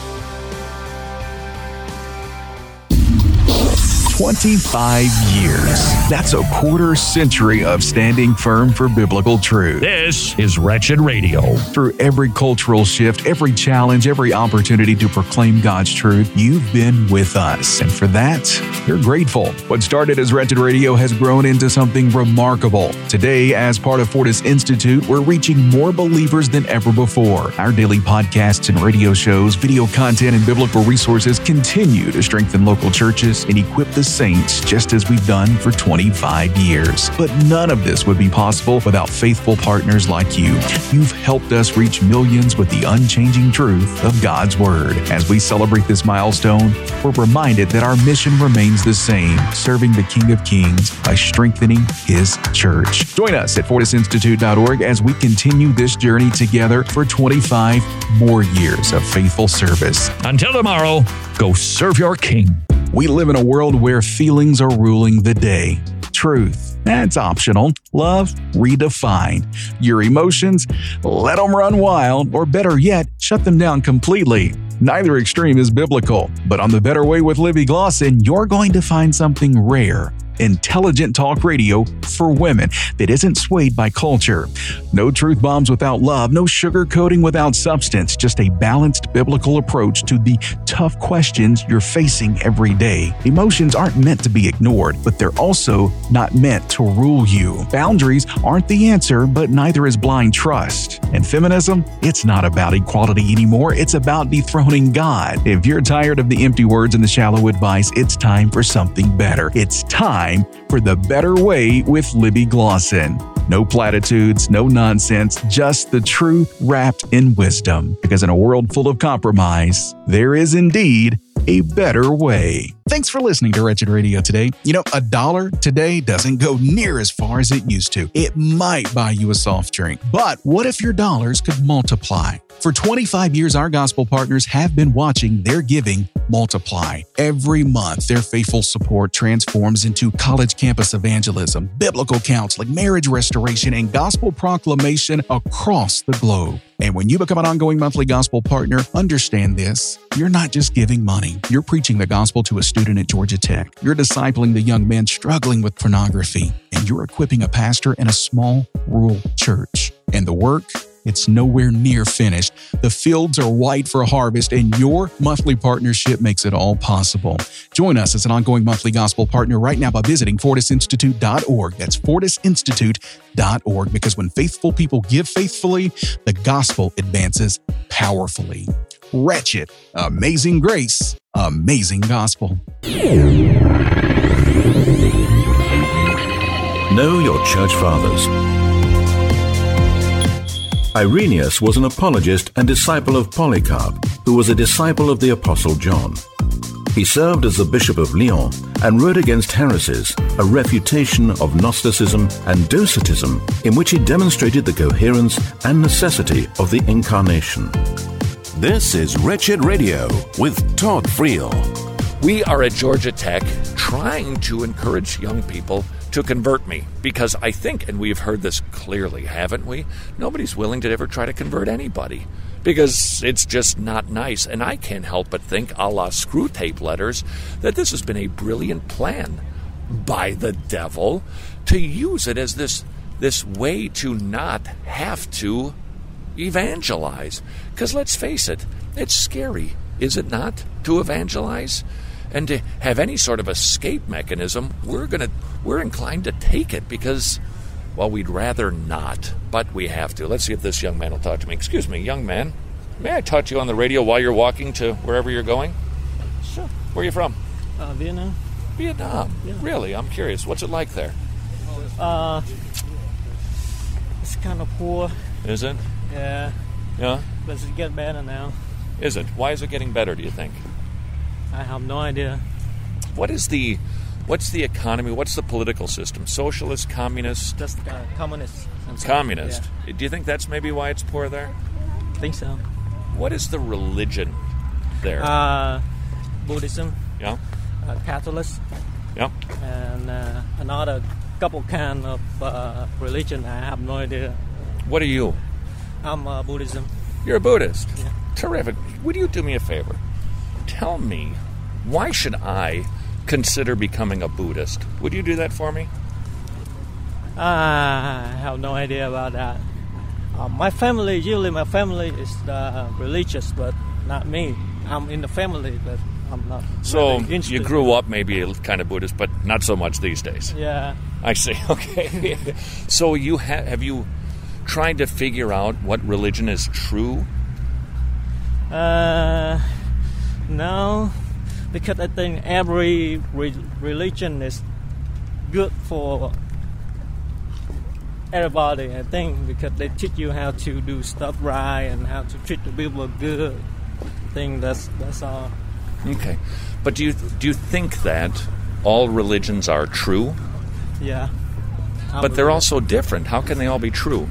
twenty-five years. That's a quarter century of standing firm for biblical truth. This is Wretched Radio. Through every cultural shift, every challenge, every opportunity to proclaim God's truth, you've been with us. And for that, we're grateful. What started as Wretched Radio has grown into something remarkable. Today, as part of Fortis Institute, we're reaching more believers than ever before. Our daily podcasts and radio shows, video content, and biblical resources continue to strengthen local churches and equip the saints, just as we've done for twenty-five years. But none of this would be possible without faithful partners like you. You've helped us reach millions with the unchanging truth of God's Word. As we celebrate this milestone, we're reminded that our mission remains the same, serving the King of Kings by strengthening His church. Join us at fortis institute dot org as we continue this journey together for twenty-five more years of faithful service. Until tomorrow, go serve your King. We live in a world where feelings are ruling the day. Truth, that's optional. Love, redefined. Your emotions, let them run wild, or better yet, shut them down completely. Neither extreme is biblical, but on The Better Way with Libby Glosson, you're going to find something rare. Intelligent talk radio for women that isn't swayed by culture. No truth bombs without love, no sugarcoating without substance, just a balanced biblical approach to the tough questions you're facing every day. Emotions aren't meant to be ignored, but they're also not meant to rule you. Boundaries aren't the answer, but neither is blind trust. And feminism, it's not about equality anymore, it's about dethroning God. If you're tired of the empty words and the shallow advice, it's time for something better. It's time for The Better Way with Libby Glosson. No platitudes, no nonsense, just the truth wrapped in wisdom. Because in a world full of compromise, there is indeed a better way. Thanks for listening to Wretched Radio today. You know, a dollar today doesn't go near as far as it used to. It might buy you a soft drink, but what if your dollars could multiply? For twenty-five years, our gospel partners have been watching their giving multiply. Every month, their faithful support transforms into college campus evangelism, biblical counseling, marriage restoration, and gospel proclamation across the globe. And when you become an ongoing monthly gospel partner, understand this. You're not just giving money. You're preaching the gospel to a student at Georgia Tech. You're discipling the young men struggling with pornography. And you're equipping a pastor in a small rural church. And the work? It's nowhere near finished. The fields are white for harvest, and your monthly partnership makes it all possible. Join us as an ongoing monthly gospel partner right now by visiting fortis institute dot org. That's fortis institute dot org, because when faithful people give faithfully, the gospel advances powerfully. Wretched, amazing grace, amazing gospel. Know your church fathers. Irenaeus was an apologist and disciple of Polycarp, who was a disciple of the Apostle John. He served as the Bishop of Lyon and wrote against heresies, a refutation of Gnosticism and Docetism, in which he demonstrated the coherence and necessity of the Incarnation. This is Wretched Radio with Todd Friel. We are at Georgia Tech trying to encourage young people to convert me, because I think, and we've heard this clearly, haven't we? Nobody's willing to ever try to convert anybody because it's just not nice. And I can't help but think, a la Screw Tape Letters, that this has been a brilliant plan by the devil to use it as this this way to not have to evangelize. Because let's face it, it's scary, is it not, to evangelize? And to have any sort of escape mechanism, we're gonna we're inclined to take it because, well, we'd rather not, but we have to. Let's see if this young man will talk to me. Excuse me, young man, may I talk to you on the radio while you're walking to wherever you're going? Sure. Where are you from? Uh, Vietnam. Vietnam? Yeah. Really? I'm curious. What's it like there? Uh, it's kind of poor. Is it? Yeah. Yeah? But it's getting better now. Is it? Why is it getting better, do you think? I have no idea. What is the, what's the economy? What's the political system? Socialist, communist? Just uh, communist. I'm sorry. Communist. Yeah. Do you think that's maybe why it's poor there? I think so. What is the religion there? Uh, Buddhism. Yeah. Uh, Catholic. Yeah. And uh, another couple kind of uh, religion. I have no idea. What are you? I'm uh, Buddhism. You're a Buddhist. Yeah. Terrific. Would you do me a favor? Tell me, why should I consider becoming a Buddhist? Would you do that for me? Uh, I have no idea about that. Uh, my family, usually my family is uh, religious, but not me. I'm in the family, but I'm not. So really interested. you grew up maybe kind of Buddhist, but not so much these days. Yeah. I see. Okay. So you ha- have you tried to figure out what religion is true? Uh, no, because I think every re- religion is good for everybody. I think because they teach you how to do stuff right and how to treat the people good. I think that's that's all. Okay, but do you do you think that all religions are true? Yeah. I But they're believe- also different. How can they all be true?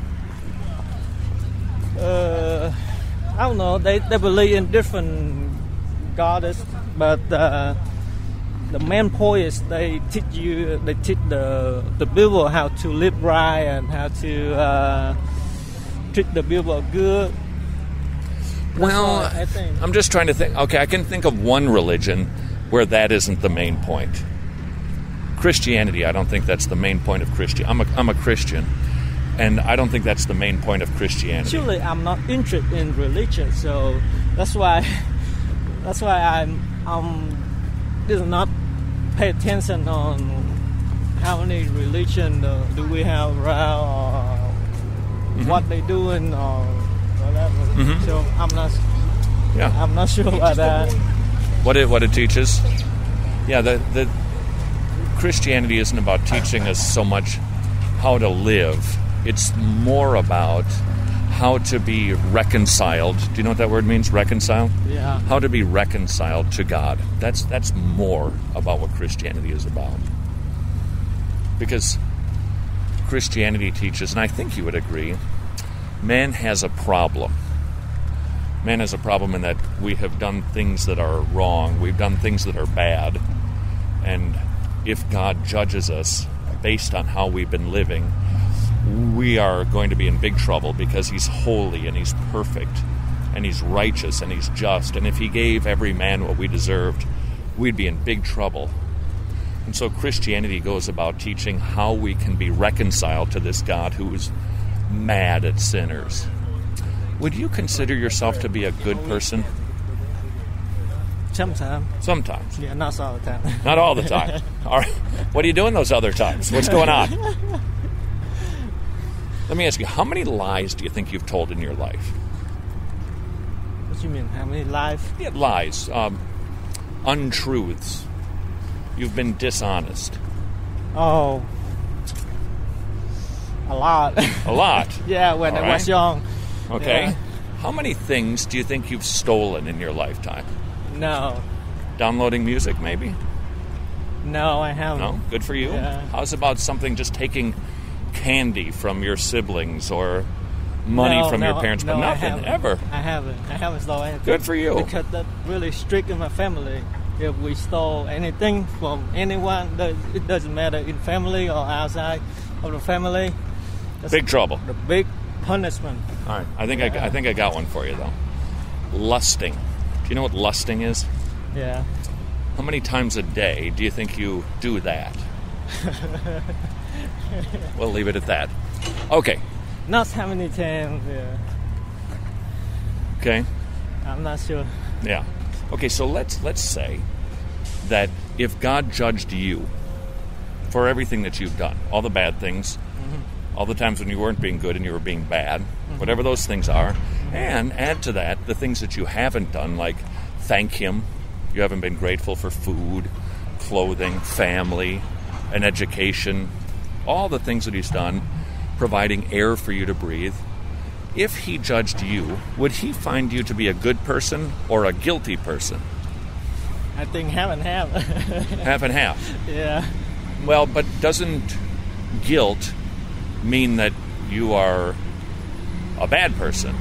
Uh, I don't know. They they believe in different goddess, but uh, the main point is they teach you. They teach the the people how to live right and how to uh, treat the people good. That's Well, what I think. I'm just trying to think. Okay, I can think of one religion where that isn't the main point. Christianity, I don't think that's the main point of Christian. I'm a, I'm a Christian, and I don't think that's the main point of Christianity. Actually, I'm not interested in religion, so that's why that's why I'm um did not pay attention on how many religion uh, do we have around or Mm-hmm. what they doing or whatever. Mhm. So I'm not Yeah. I'm not sure about that. What it what it teaches? Yeah, the the Christianity isn't about teaching us so much how to live. It's more about how to be reconciled. Do you know what that word means? Reconciled? Yeah. How to be reconciled to God. That's that's more about what Christianity is about. Because Christianity teaches, and I think you would agree, man has a problem. Man has a problem in that we have done things that are wrong. We've done things that are bad. And if God judges us based on how we've been living, we are going to be in big trouble because he's holy and he's perfect and he's righteous and he's just. And if he gave every man what we deserved, we'd be in big trouble. And so Christianity goes about teaching how we can be reconciled to this God who is mad at sinners. Would you consider yourself to be a good person? Sometimes. Sometimes. Yeah, not all the time. Not all the time. All right. What are you doing those other times? What's going on? Let me ask you, how many lies do you think you've told in your life? What do you mean? How many lives? Yeah, lies, um, untruths. You've been dishonest. Oh, a lot. A lot? Yeah, when All I was right. young. Okay. Yeah. How many things do you think you've stolen in your lifetime? No, Downloading music, maybe? no, I haven't. No? Good for you. Yeah. How's about something just taking candy from your siblings or money No, from no, your parents? no, But I nothing, haven't. ever. I haven't. I haven't stolen anything. Good for you. Because that's really strict in my family. If we stole anything from anyone, that- it doesn't matter in family or outside of the family. That's Big trouble. The big punishment. All right. I think I, I think I got one for you, though. Lusting. Do you know what lusting is? Yeah. How many times a day do you think you do that? We'll leave it at that. Okay. Not how many times. Yeah. Okay. I'm not sure. Yeah. Okay, so let's let's say that if God judged you for everything that you've done, all the bad things, Mm-hmm. all the times when you weren't being good and you were being bad, whatever those things are, and add to that the things that you haven't done, like thank Him, you haven't been grateful for food, clothing, family, an education, all the things that He's done, providing air for you to breathe. If he judged you, would he find you to be a good person or a guilty person? I think half and half. Half and half? Yeah. Well, but doesn't guilt mean that you are a bad person?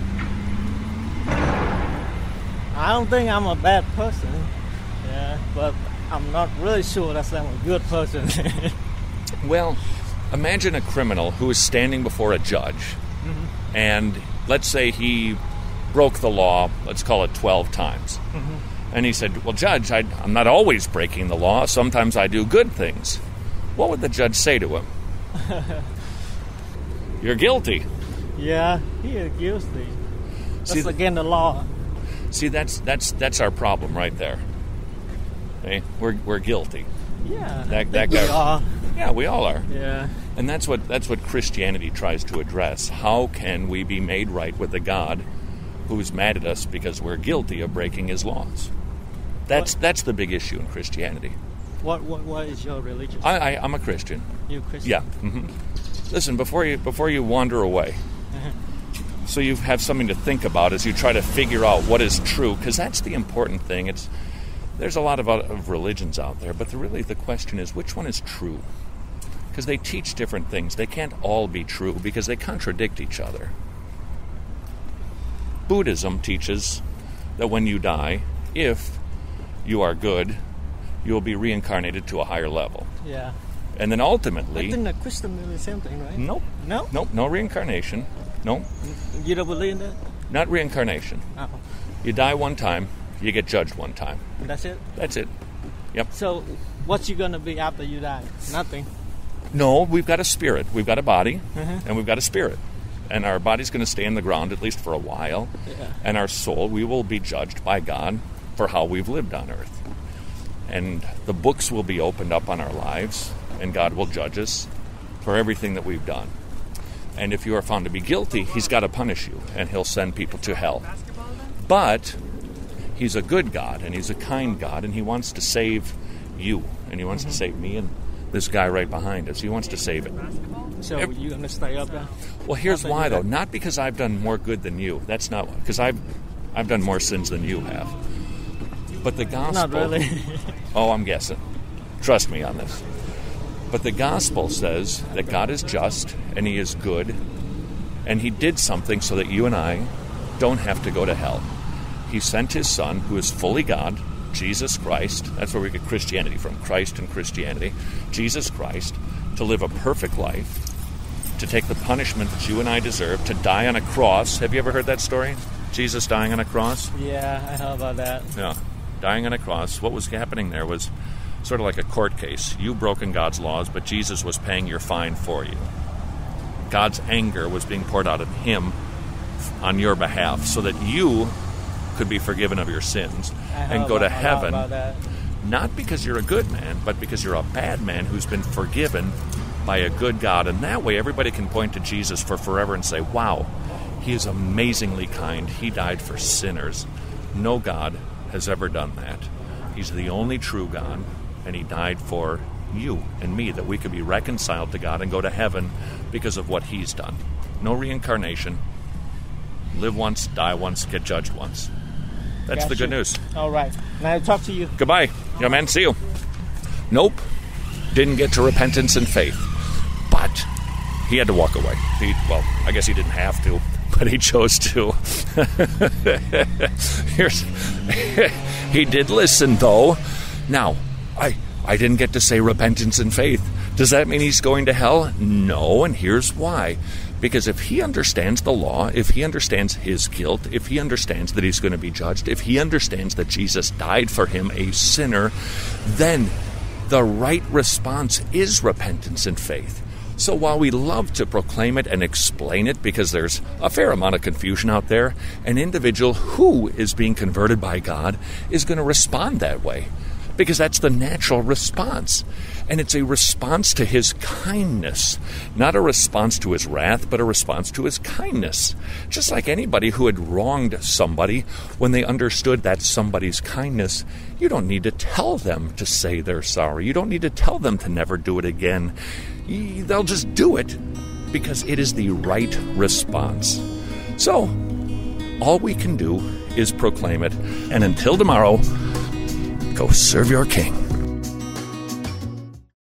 I don't think I'm a bad person. Yeah, but I'm not really sure that I'm a good person. Well, imagine a criminal who is standing before a judge, mm-hmm. and let's say he broke the law, let's call it twelve times. Mm-hmm. And he said, well, Judge, I, I'm not always breaking the law. Sometimes I do good things. What would the judge say to him? You're guilty. Yeah, he is guilty. That's See, against the law. See, that's that's that's our problem right there. Okay? We're we're guilty. Yeah, that, I that think guy, we are. Yeah, we all are. Yeah. And that's what that's what Christianity tries to address. How can we be made right with a God who's mad at us because we're guilty of breaking his laws? That's what? That's the big issue in Christianity. What what what is your religion? I, I I'm a Christian. You're a Christian? Yeah. Mm-hmm. Listen, before you before you wander away, uh-huh. so you have something to think about as you try to figure out what is true, because that's the important thing. It's there's a lot of, of religions out there, but the, really the question is, which one is true? Because they teach different things. They can't all be true because they contradict each other. Buddhism teaches that when you die, if you are good, you will be reincarnated to a higher level. Yeah. And then ultimately... I think that Christian is the same thing, right? Nope. No? Nope, no reincarnation. Nope. You don't believe in that? Not reincarnation. Oh. You die one time, you get judged one time. And that's it? That's it. Yep. So, what's you going to be after you die? Nothing? No, we've got a spirit. We've got a body, uh-huh. and we've got a spirit. And our body's going to stay in the ground, at least for a while. Yeah. And our soul, we will be judged by God for how we've lived on earth. And the books will be opened up on our lives, and God will judge us for everything that we've done. And if you are found to be guilty, he's got to punish you, and he'll send people to hell. But he's a good God, and he's a kind God, and he wants to save you, and he wants mm-hmm. to save me and this guy right behind us. He wants to save it. So if, you're going to stay up there? Well, here's why, though. Not because I've done more good than you. That's not why. Because I've, I've done more sins than you have. But the gospel... Not really. Oh, I'm guessing. Trust me on this. But the gospel says that God is just and he is good, and he did something so that you and I don't have to go to hell. He sent his son, who is fully God, Jesus Christ. That's where we get Christianity from, Christ and Christianity. Jesus Christ, to live a perfect life, to take the punishment that you and I deserve, to die on a cross. Have you ever heard that story? Jesus dying on a cross? Yeah, I heard about that. Yeah, dying on a cross. What was happening there was sort of like a court case. You've broken God's laws, but Jesus was paying your fine for you. God's anger was being poured out of him on your behalf so that you could be forgiven of your sins and go to heaven, not because you're a good man, but because you're a bad man who's been forgiven by a good God. And that way everybody can point to Jesus for forever and say, wow, he is amazingly kind. He died for sinners. No God has ever done that. He's the only true God, and he died for you and me, that we could be reconciled to God and go to heaven because of what he's done. No reincarnation. Live once, die once, get judged once. That's Got the you. good news. All right. Now talk to you. Goodbye. Yeah, man. See you. Nope. Didn't get to repentance and faith. But he had to walk away. He, well, I guess he didn't have to, but he chose to. Here's, he did listen, though. Now, I, I didn't get to say repentance and faith. Does that mean he's going to hell? No, and here's why. Because if he understands the law, if he understands his guilt, if he understands that he's going to be judged, if he understands that Jesus died for him, a sinner, then the right response is repentance and faith. So while we love to proclaim it and explain it, because there's a fair amount of confusion out there, an individual who is being converted by God is going to respond that way, because that's the natural response. And it's a response to his kindness, not a response to his wrath, but a response to his kindness. Just like anybody who had wronged somebody, when they understood that somebody's kindness, you don't need to tell them to say they're sorry. You don't need to tell them to never do it again. They'll just do it because it is the right response. So, all we can do is proclaim it. And until tomorrow, go serve your king.